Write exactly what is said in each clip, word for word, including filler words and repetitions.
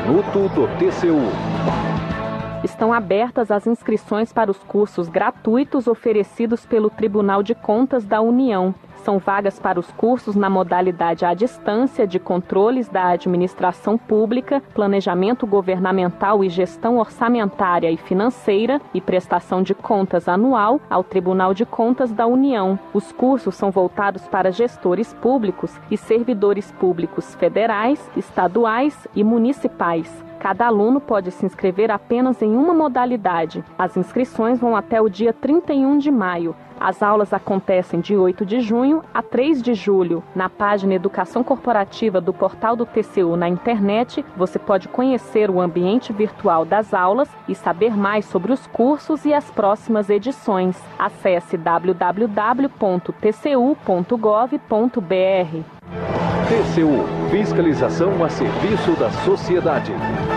Minuto do T C U. Estão abertas as inscrições para os cursos gratuitos oferecidos pelo Tribunal de Contas da União. São vagas para os cursos na modalidade à distância de controles da administração pública, planejamento governamental e gestão orçamentária e financeira e prestação de contas anual ao Tribunal de Contas da União. Os cursos são voltados para gestores públicos e servidores públicos federais, estaduais e municipais. Cada aluno pode se inscrever apenas em uma modalidade. As inscrições vão até o dia trinta e um de maio. As aulas acontecem de oito de junho a três de julho. Na página Educação Corporativa do portal do T C U na internet, você pode conhecer o ambiente virtual das aulas e saber mais sobre os cursos e as próximas edições. Acesse w w w ponto t c u ponto gov ponto b r. T C U, fiscalização a serviço da sociedade.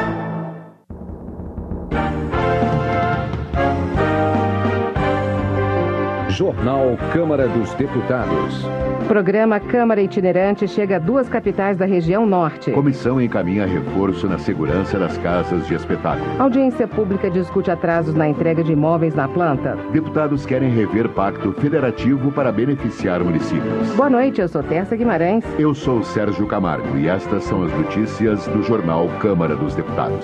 Jornal Câmara dos Deputados. Programa Câmara Itinerante chega a duas capitais da região norte. Comissão encaminha reforço na segurança das casas de espetáculo. Audiência pública discute atrasos na entrega de imóveis na planta. Deputados querem rever pacto federativo para beneficiar municípios. Boa noite, eu sou Tércia Guimarães. Eu sou Sérgio Camargo e estas são as notícias do Jornal Câmara dos Deputados.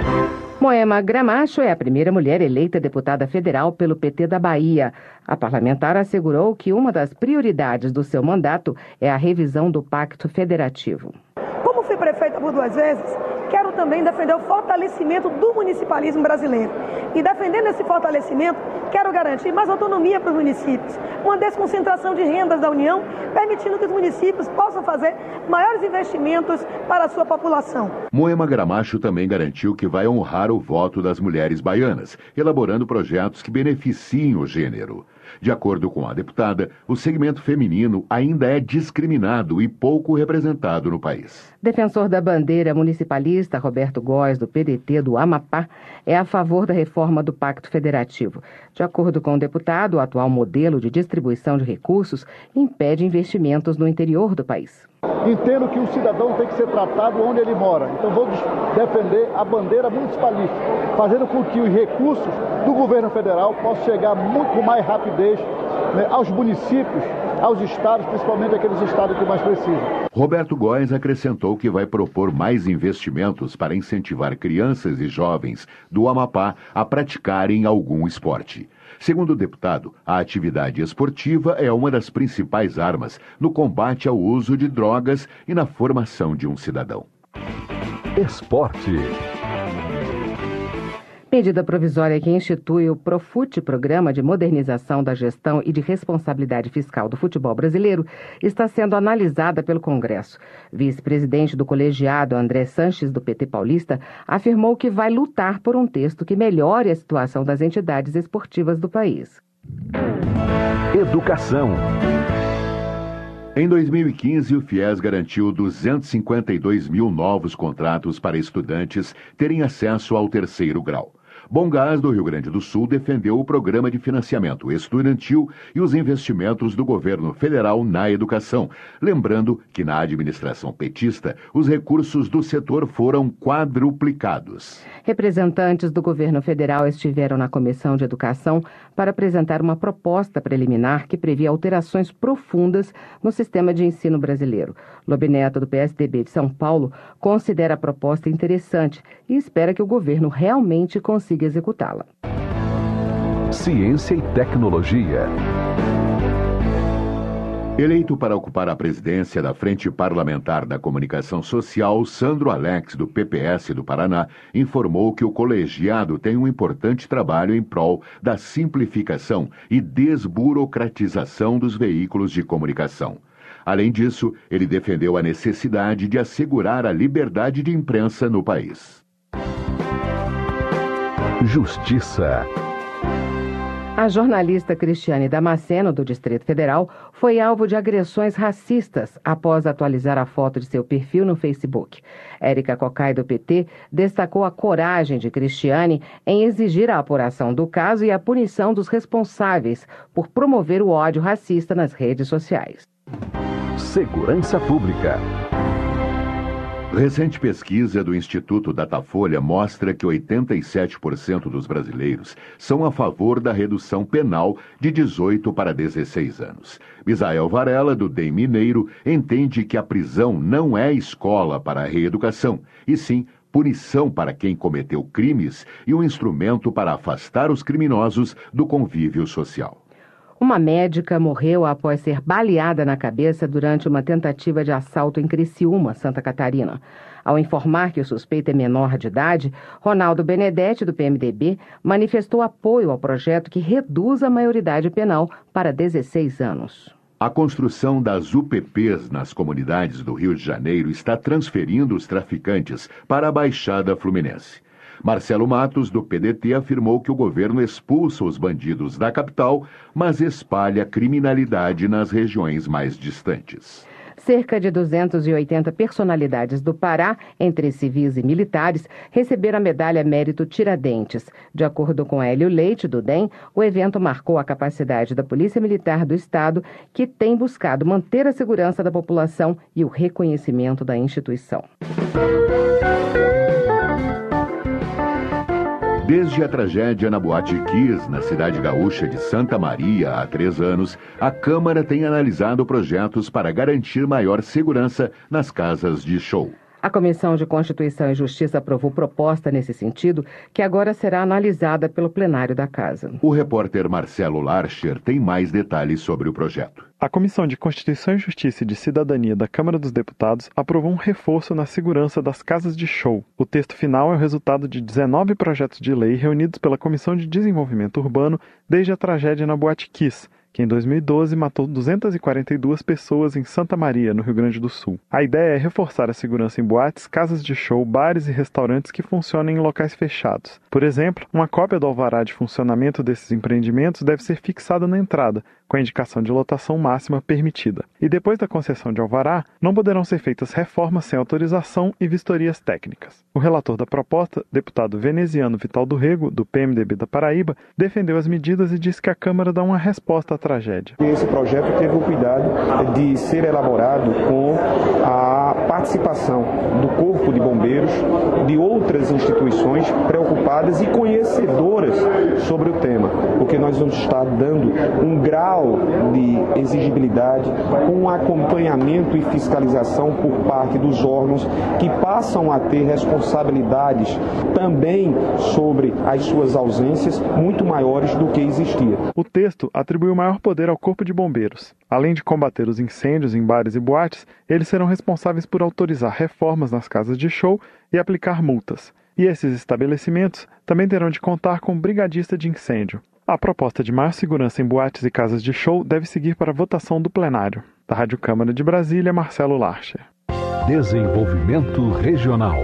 Moema Gramacho é a primeira mulher eleita deputada federal pelo P T da Bahia. A parlamentar assegurou que uma das prioridades do seu mandato é a revisão do Pacto Federativo. Como fui prefeita por duas vezes, quero também defender o fortalecimento do municipalismo brasileiro. E defendendo esse fortalecimento, quero garantir mais autonomia para os municípios, uma desconcentração de rendas da União, permitindo que os municípios possam fazer maiores investimentos para a sua população. Moema Gramacho também garantiu que vai honrar o voto das mulheres baianas, elaborando projetos que beneficiem o gênero. De acordo com a deputada, o segmento feminino ainda é discriminado e pouco representado no país. Defensor da bandeira municipalista, Roberto Góes, do P D T do Amapá, é a favor da reforma do Pacto Federativo. De acordo com o deputado, o atual modelo de distribuição de recursos impede investimentos no interior do país. Entendo que o cidadão tem que ser tratado onde ele mora. Então vou defender a bandeira municipalista, fazendo com que os recursos do governo federal possam chegar muito com mais rapidez, né, aos municípios, aos estados, principalmente aqueles estados que mais precisam. Roberto Góes acrescentou que vai propor mais investimentos para incentivar crianças e jovens do Amapá a praticarem algum esporte. Segundo o deputado, a atividade esportiva é uma das principais armas no combate ao uso de drogas e na formação de um cidadão. Esporte. Medida provisória que institui o Profut, Programa de Modernização da Gestão e de Responsabilidade Fiscal do Futebol Brasileiro, está sendo analisada pelo Congresso. Vice-presidente do colegiado, André Sanches, do P T paulista, afirmou que vai lutar por um texto que melhore a situação das entidades esportivas do país. Educação. Em dois mil e quinze, o FIES garantiu duzentos e cinquenta e dois mil novos contratos para estudantes terem acesso ao terceiro grau. Bom Gás, do Rio Grande do Sul, defendeu o programa de financiamento estudantil e os investimentos do governo federal na educação, lembrando que na administração petista, os recursos do setor foram quadruplicados. Representantes do governo federal estiveram na Comissão de Educação para apresentar uma proposta preliminar que previa alterações profundas no sistema de ensino brasileiro. Lobe Neto, do P S D B de São Paulo, considera a proposta interessante e espera que o governo realmente consiga executá-la. Ciência e tecnologia. Eleito para ocupar a presidência da Frente Parlamentar da Comunicação Social, Sandro Alex, do P P S do Paraná, informou que o colegiado tem um importante trabalho em prol da simplificação e desburocratização dos veículos de comunicação. Além disso, ele defendeu a necessidade de assegurar a liberdade de imprensa no país. Justiça. A jornalista Cristiane Damasceno, do Distrito Federal, foi alvo de agressões racistas após atualizar a foto de seu perfil no Facebook. Érica Cocai, do P T, destacou a coragem de Cristiane em exigir a apuração do caso e a punição dos responsáveis por promover o ódio racista nas redes sociais. Segurança Pública. Recente pesquisa do Instituto Datafolha mostra que oitenta e sete por cento dos brasileiros são a favor da redução penal de dezoito para dezesseis anos. Misael Varela, do D E M Mineiro, entende que a prisão não é escola para a reeducação, e sim punição para quem cometeu crimes e um instrumento para afastar os criminosos do convívio social. Uma médica morreu após ser baleada na cabeça durante uma tentativa de assalto em Criciúma, Santa Catarina. Ao informar que o suspeito é menor de idade, Ronaldo Benedetti, do P M D B, manifestou apoio ao projeto que reduz a maioridade penal para dezesseis anos. A construção das U P Ps nas comunidades do Rio de Janeiro está transferindo os traficantes para a Baixada Fluminense. Marcelo Matos, do P D T, afirmou que o governo expulsa os bandidos da capital, mas espalha criminalidade nas regiões mais distantes. Cerca de duzentas e oitenta personalidades do Pará, entre civis e militares, receberam a medalha Mérito Tiradentes. De acordo com Hélio Leite, do D E M, o evento marcou a capacidade da Polícia Militar do Estado, que tem buscado manter a segurança da população e o reconhecimento da instituição. Desde a tragédia na Boate Kiss, na cidade gaúcha de Santa Maria, há três anos, a Câmara tem analisado projetos para garantir maior segurança nas casas de show. A Comissão de Constituição e Justiça aprovou proposta nesse sentido, que agora será analisada pelo plenário da Casa. O repórter Marcelo Larcher tem mais detalhes sobre o projeto. A Comissão de Constituição e Justiça e de Cidadania da Câmara dos Deputados aprovou um reforço na segurança das casas de show. O texto final é o resultado de dezenove projetos de lei reunidos pela Comissão de Desenvolvimento Urbano desde a tragédia na Boate Kiss, que em dois mil e doze matou duzentas e quarenta e duas pessoas em Santa Maria, no Rio Grande do Sul. A ideia é reforçar a segurança em boates, casas de show, bares e restaurantes que funcionam em locais fechados. Por exemplo, uma cópia do alvará de funcionamento desses empreendimentos deve ser fixada na entrada, com a indicação de lotação máxima permitida. E depois da concessão de alvará, não poderão ser feitas reformas sem autorização e vistorias técnicas. O relator da proposta, deputado veneziano Vital do Rego, do P M D B da Paraíba, defendeu as medidas e disse que a Câmara dá uma resposta à tragédia. Esse projeto teve o cuidado de ser elaborado com a participação do Corpo de Bombeiros, de outras instituições preocupadas e conhecedoras sobre o tema, porque nós vamos estar dando um grau de exigibilidade com um acompanhamento e fiscalização por parte dos órgãos que passam a ter responsabilidades também sobre as suas ausências muito maiores do que existia. O texto atribuiu maior poder ao Corpo de Bombeiros. Além de combater os incêndios em bares e boates, eles serão responsáveis por autorizar reformas nas casas de show e aplicar multas. E esses estabelecimentos também terão de contar com um brigadista de incêndio. A proposta de maior segurança em boates e casas de show deve seguir para a votação do plenário. Da Rádio Câmara de Brasília, Marcelo Larcher. Desenvolvimento Regional.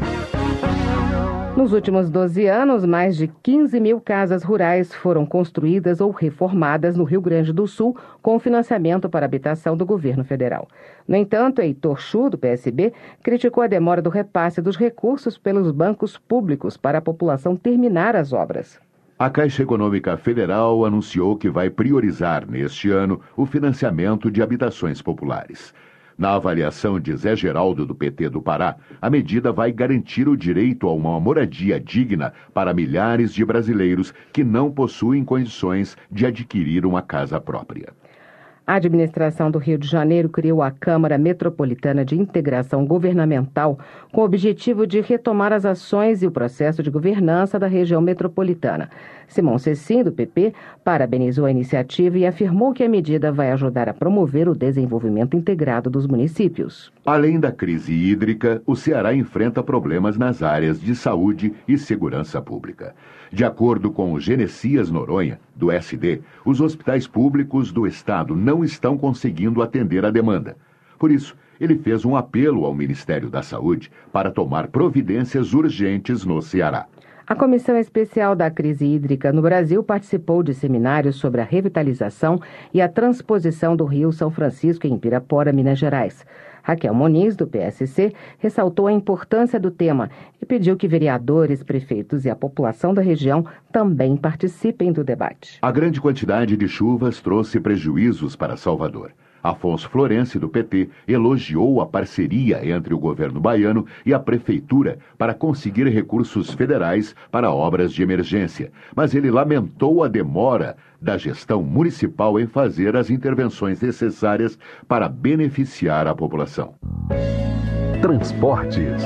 Nos últimos doze anos, mais de quinze mil casas rurais foram construídas ou reformadas no Rio Grande do Sul com financiamento para habitação do governo federal. No entanto, Heitor Chu, do P S B, criticou a demora do repasse dos recursos pelos bancos públicos para a população terminar as obras. A Caixa Econômica Federal anunciou que vai priorizar neste ano o financiamento de habitações populares. Na avaliação de Zé Geraldo, do P T do Pará, a medida vai garantir o direito a uma moradia digna para milhares de brasileiros que não possuem condições de adquirir uma casa própria. A administração do Rio de Janeiro criou a Câmara Metropolitana de Integração Governamental com o objetivo de retomar as ações e o processo de governança da região metropolitana. Simão Cecim, do P P, parabenizou a iniciativa e afirmou que a medida vai ajudar a promover o desenvolvimento integrado dos municípios. Além da crise hídrica, o Ceará enfrenta problemas nas áreas de saúde e segurança pública. De acordo com o Genesias Noronha, do S D, os hospitais públicos do estado não estão conseguindo atender a demanda. Por isso, ele fez um apelo ao Ministério da Saúde para tomar providências urgentes no Ceará. A Comissão Especial da Crise Hídrica no Brasil participou de seminários sobre a revitalização e a transposição do Rio São Francisco em Pirapora, Minas Gerais. Raquel Moniz, do P S C, ressaltou a importância do tema e pediu que vereadores, prefeitos e a população da região também participem do debate. A grande quantidade de chuvas trouxe prejuízos para Salvador. Afonso Florencio, do P T, elogiou a parceria entre o governo baiano e a prefeitura para conseguir recursos federais para obras de emergência, mas ele lamentou a demora da gestão municipal em fazer as intervenções necessárias para beneficiar a população. Transportes.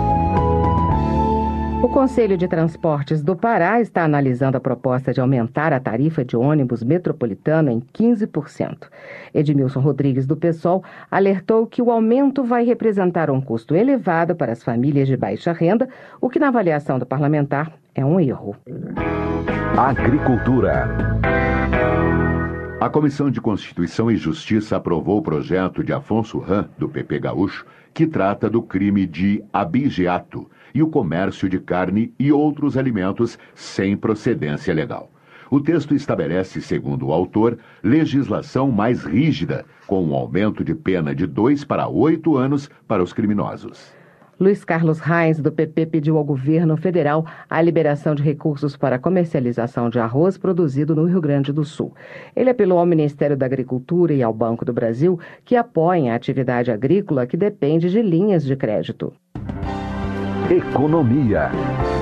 O Conselho de Transportes do Pará está analisando a proposta de aumentar a tarifa de ônibus metropolitano em quinze por cento. Edmilson Rodrigues, do PSOL, alertou que o aumento vai representar um custo elevado para as famílias de baixa renda, o que, na avaliação do parlamentar, é um erro. Agricultura. A Comissão de Constituição e Justiça aprovou o projeto de Afonso Ram, do P P Gaúcho, que trata do crime de abigeato e o comércio de carne e outros alimentos sem procedência legal. O texto estabelece, segundo o autor, legislação mais rígida, com um aumento de pena de dois para oito anos para os criminosos. Luiz Carlos Reis, do P P, pediu ao governo federal a liberação de recursos para a comercialização de arroz produzido no Rio Grande do Sul. Ele apelou ao Ministério da Agricultura e ao Banco do Brasil que apoiem a atividade agrícola que depende de linhas de crédito. Economia.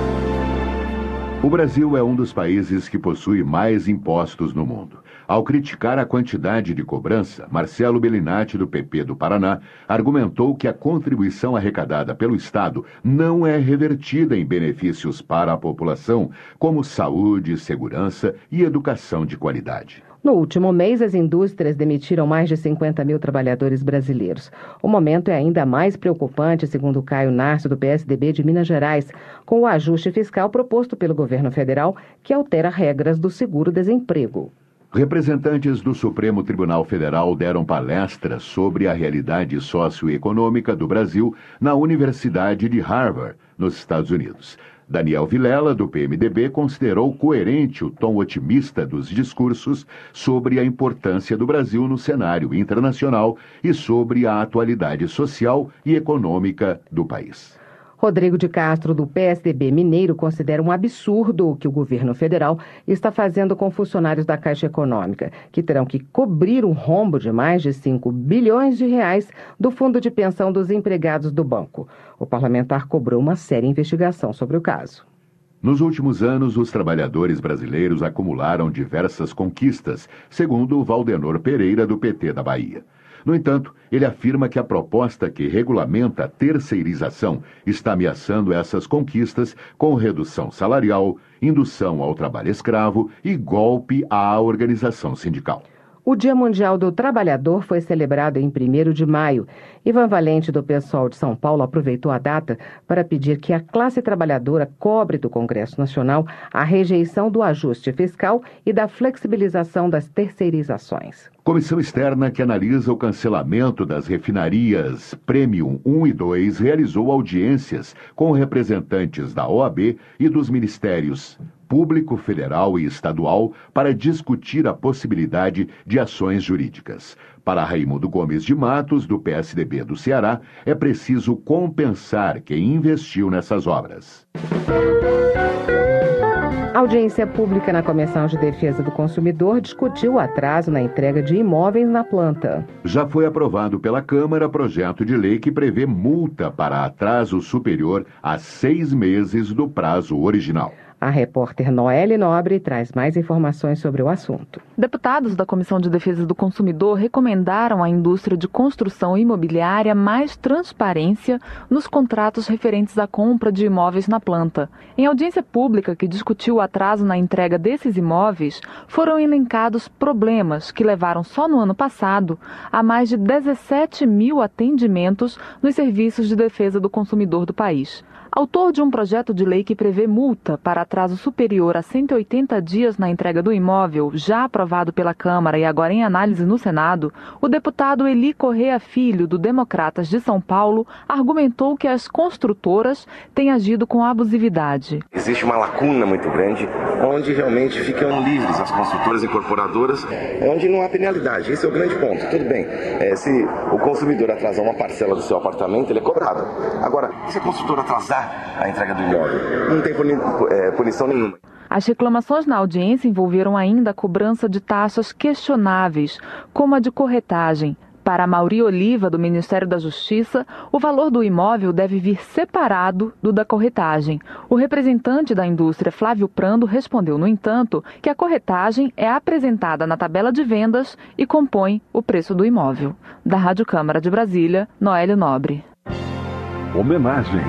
O Brasil é um dos países que possui mais impostos no mundo. Ao criticar a quantidade de cobrança, Marcelo Bellinati, do P P do Paraná, argumentou que a contribuição arrecadada pelo Estado não é revertida em benefícios para a população, como saúde, segurança e educação de qualidade. No último mês, as indústrias demitiram mais de cinquenta mil trabalhadores brasileiros. O momento é ainda mais preocupante, segundo Caio Narcio, do P S D B de Minas Gerais, com o ajuste fiscal proposto pelo governo federal, que altera regras do seguro-desemprego. Representantes do Supremo Tribunal Federal deram palestras sobre a realidade socioeconômica do Brasil na Universidade de Harvard, nos Estados Unidos. Daniel Vilela, do P M D B, considerou coerente o tom otimista dos discursos sobre a importância do Brasil no cenário internacional e sobre a atualidade social e econômica do país. Rodrigo de Castro, do P S D B mineiro, considera um absurdo o que o governo federal está fazendo com funcionários da Caixa Econômica, que terão que cobrir um rombo de mais de cinco bilhões de reais do fundo de pensão dos empregados do banco. O parlamentar cobrou uma séria investigação sobre o caso. Nos últimos anos, os trabalhadores brasileiros acumularam diversas conquistas, segundo Valdenor Pereira, do P T da Bahia. No entanto, ele afirma que a proposta que regulamenta a terceirização está ameaçando essas conquistas com redução salarial, indução ao trabalho escravo e golpe à organização sindical. O Dia Mundial do Trabalhador foi celebrado em primeiro de maio. Ivan Valente, do PSOL de São Paulo, aproveitou a data para pedir que a classe trabalhadora cobre do Congresso Nacional a rejeição do ajuste fiscal e da flexibilização das terceirizações. Comissão externa que analisa o cancelamento das refinarias Premium um e dois realizou audiências com representantes da O A B e dos ministérios Público, Federal e Estadual para discutir a possibilidade de ações jurídicas. Para Raimundo Gomes de Matos, do P S D B do Ceará, é preciso compensar quem investiu nessas obras. A audiência pública na Comissão de Defesa do Consumidor discutiu o atraso na entrega de imóveis na planta. Já foi aprovado pela Câmara projeto de lei que prevê multa para atraso superior a seis meses do prazo original. A repórter Noelle Nobre traz mais informações sobre o assunto. Deputados da Comissão de Defesa do Consumidor recomendaram à indústria de construção imobiliária mais transparência nos contratos referentes à compra de imóveis na planta. Em audiência pública que discutiu o atraso na entrega desses imóveis, foram elencados problemas que levaram só no ano passado a mais de dezessete mil atendimentos nos serviços de defesa do consumidor do país. Autor de um projeto de lei que prevê multa para atraso superior a cento e oitenta dias na entrega do imóvel, já aprovado pela Câmara e agora em análise no Senado, o deputado Eli Correa Filho, do Democratas de São Paulo, argumentou que as construtoras têm agido com abusividade. Existe uma lacuna muito grande, onde realmente ficam livres as construtoras e incorporadoras, onde não há penalidade. Esse é o grande ponto. Tudo bem, é, se o consumidor atrasar uma parcela do seu apartamento, ele é cobrado. Agora, se a construtora atrasar a entrega do imóvel, não tem punição nenhuma. As reclamações na audiência envolveram ainda a cobrança de taxas questionáveis, como a de corretagem. Para Mauri Oliva, do Ministério da Justiça, o valor do imóvel deve vir separado do da corretagem. O representante da indústria, Flávio Prando, respondeu, no entanto, que a corretagem é apresentada na tabela de vendas e compõe o preço do imóvel. Da Rádio Câmara de Brasília, Noélio Nobre. Homenagem.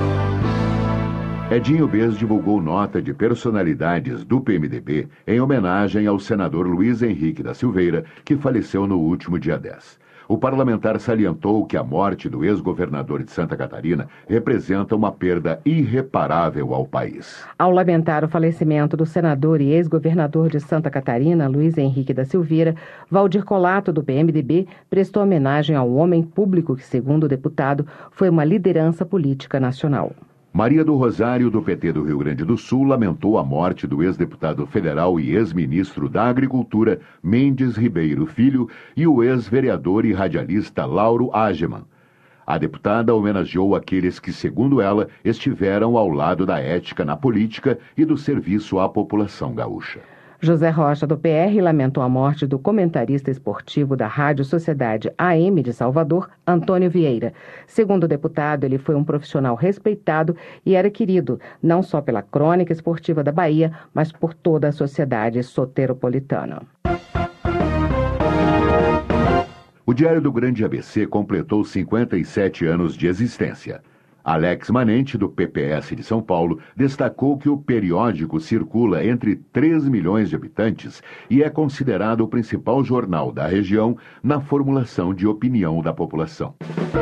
Edinho Bez divulgou nota de personalidades do P M D B em homenagem ao senador Luiz Henrique da Silveira, que faleceu no último dia dez. O parlamentar salientou que a morte do ex-governador de Santa Catarina representa uma perda irreparável ao país. Ao lamentar o falecimento do senador e ex-governador de Santa Catarina, Luiz Henrique da Silveira, Valdir Colato, do P M D B, prestou homenagem ao homem público que, segundo o deputado, foi uma liderança política nacional. Maria do Rosário, do P T do Rio Grande do Sul, lamentou a morte do ex-deputado federal e ex-ministro da Agricultura, Mendes Ribeiro Filho, e o ex-vereador e radialista Lauro Ageman. A deputada homenageou aqueles que, segundo ela, estiveram ao lado da ética na política e do serviço à população gaúcha. José Rocha, do P R, lamentou a morte do comentarista esportivo da Rádio Sociedade A M de Salvador, Antônio Vieira. Segundo o deputado, ele foi um profissional respeitado e era querido, não só pela crônica esportiva da Bahia, mas por toda a sociedade soteropolitana. O Diário do Grande A B C completou cinquenta e sete anos de existência. Alex Manente, do P P S de São Paulo, destacou que o periódico circula entre três milhões de habitantes e é considerado o principal jornal da região na formulação de opinião da população.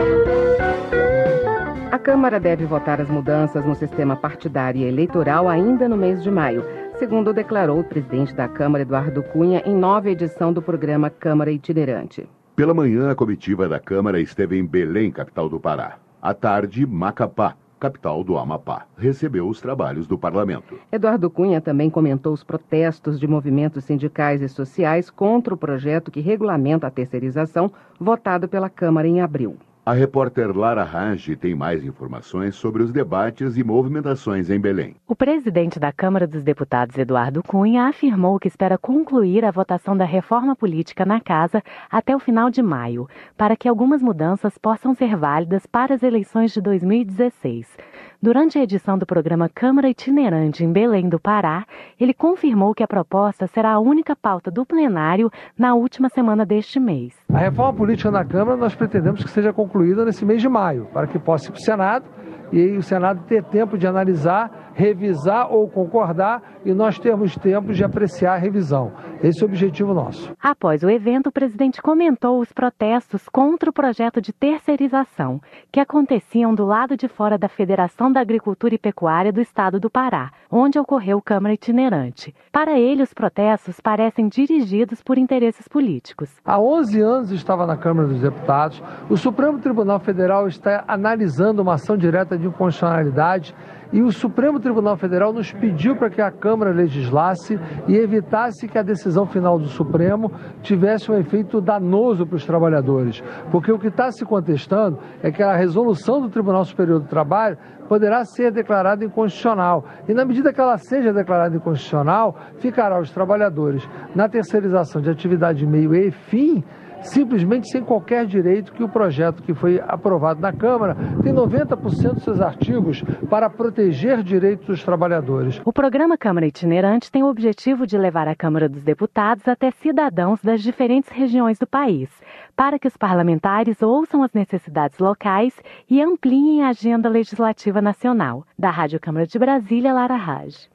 A Câmara deve votar as mudanças no sistema partidário e eleitoral ainda no mês de maio, segundo declarou o presidente da Câmara, Eduardo Cunha, em nova edição do programa Câmara Itinerante. Pela manhã, a comitiva da Câmara esteve em Belém, capital do Pará. À tarde, Macapá, capital do Amapá, recebeu os trabalhos do parlamento. Eduardo Cunha também comentou os protestos de movimentos sindicais e sociais contra o projeto que regulamenta a terceirização, votado pela Câmara em abril. A repórter Lara Rage tem mais informações sobre os debates e movimentações em Belém. O presidente da Câmara dos Deputados, Eduardo Cunha, afirmou que espera concluir a votação da reforma política na Casa até o final de maio, para que algumas mudanças possam ser válidas para as eleições de dois mil e dezesseis. Durante a edição do programa Câmara Itinerante em Belém do Pará, ele confirmou que a proposta será a única pauta do plenário na última semana deste mês. A reforma política na Câmara nós pretendemos que seja concluída nesse mês de maio, para que possa ir para o Senado e aí o Senado ter tempo de analisar, revisar ou concordar e nós termos tempo de apreciar a revisão. Esse é o objetivo nosso. Após o evento, o presidente comentou os protestos contra o projeto de terceirização, que aconteciam do lado de fora da Federação da Agricultura e Pecuária do Estado do Pará, onde ocorreu Câmara Itinerante. Para ele, os protestos parecem dirigidos por interesses políticos. Há onze anos estava na Câmara dos Deputados. O Supremo Tribunal Federal está analisando uma ação direta de inconstitucionalidade e o Supremo Tribunal Federal nos pediu para que a Câmara legislasse e evitasse que a decisão final do Supremo tivesse um efeito danoso para os trabalhadores. Porque o que está se contestando é que a resolução do Tribunal Superior do Trabalho poderá ser declarada inconstitucional. E na medida que ela seja declarada inconstitucional, ficará aos trabalhadores na terceirização de atividade meio e fim, simplesmente sem qualquer direito, que o projeto que foi aprovado na Câmara tem noventa por cento dos seus artigos para proteger direitos dos trabalhadores. O programa Câmara Itinerante tem o objetivo de levar a Câmara dos Deputados até cidadãos das diferentes regiões do país, para que os parlamentares ouçam as necessidades locais e ampliem a agenda legislativa nacional. Da Rádio Câmara de Brasília, Lara Rage.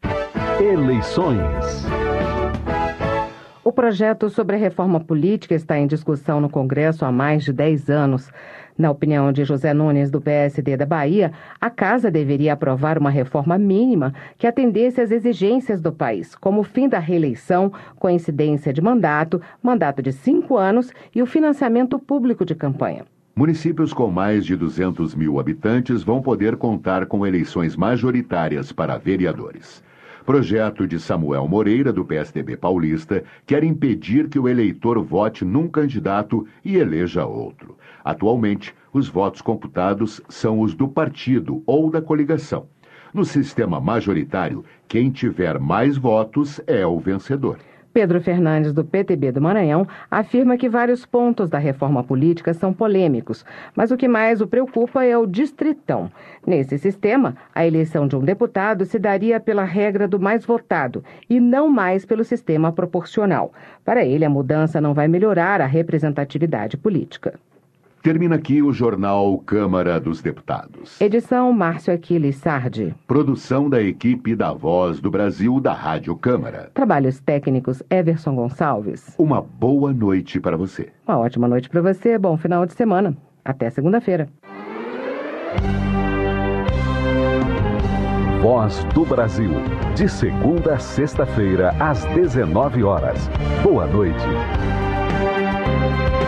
Eleições. O projeto sobre a reforma política está em discussão no Congresso há mais de dez anos. Na opinião de José Nunes, do P S D da Bahia, a Casa deveria aprovar uma reforma mínima que atendesse às exigências do país, como o fim da reeleição, coincidência de mandato, mandato de cinco anos e o financiamento público de campanha. Municípios com mais de duzentos mil habitantes vão poder contar com eleições majoritárias para vereadores. Projeto de Samuel Moreira, do P S D B paulista, quer impedir que o eleitor vote num candidato e eleja outro. Atualmente, os votos computados são os do partido ou da coligação. No sistema majoritário, quem tiver mais votos é o vencedor. Pedro Fernandes, do P T B do Maranhão, afirma que vários pontos da reforma política são polêmicos, mas o que mais o preocupa é o distritão. Nesse sistema, a eleição de um deputado se daria pela regra do mais votado e não mais pelo sistema proporcional. Para ele, a mudança não vai melhorar a representatividade política. Termina aqui o Jornal Câmara dos Deputados. Edição Márcio Aquiles Sardi. Produção da equipe da Voz do Brasil da Rádio Câmara. Trabalhos técnicos Everson Gonçalves. Uma boa noite para você. Uma ótima noite para você, bom final de semana. Até segunda-feira. Voz do Brasil, de segunda a sexta-feira, às dezenove horas. Boa noite.